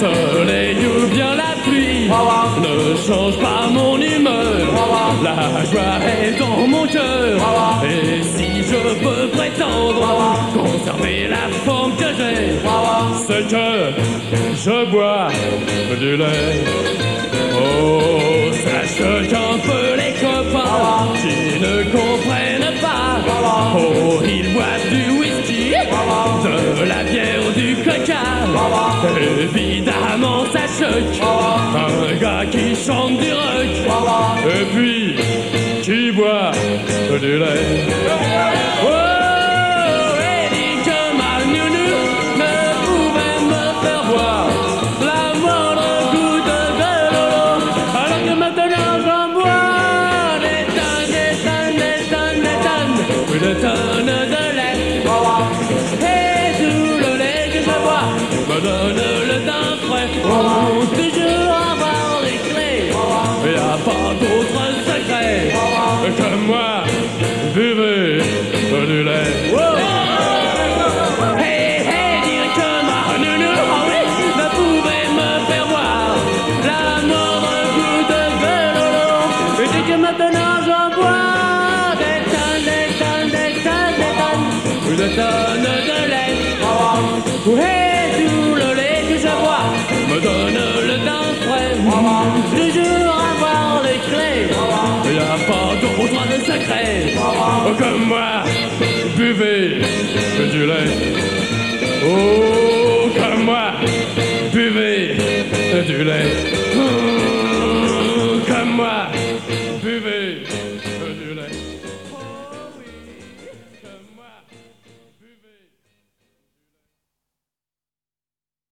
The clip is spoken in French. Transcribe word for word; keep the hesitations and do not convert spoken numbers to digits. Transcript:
soleil ou bien la pluie ne change pas mon humeur. La joie est dans mon cœur. Et si je peux prétendre conserver la forme que j'ai, c'est que je bois du lait. Oh, sache qu'un peu les copains qui ne comprennent pas, oh, ils boivent du whisky, de la bière ou du coca. Évidemment ça choque un gars qui chante du rock et puis qui boit du lait. Oh, et dit que ma nounou ne pouvait me faire boire la moindre goutte de lolo, alors que maintenant j'en bois des tonnes, des tonnes, des tonnes, des tonnes, des tonnes de lait. Et tout le lait que je bois me donne le teint frais. Oh, toujours avoir les clés, y a pas d'autre secret que moi, buvez du lait. Oh. Hey, hey, dire que ma nounou, oh oui, ne pouvait me faire boire la moindre goutte de lolo, et dit que maintenant j'en bois des tonnes, des tonnes, des tonnes, des tonnes, des tonnes de lait. Et tout le lait que je bois me donne le teint frais. Toujours avoir les clés, y a pas d'autre de secret comme moi, buvez du lait. Oh, comme moi, buvez du lait.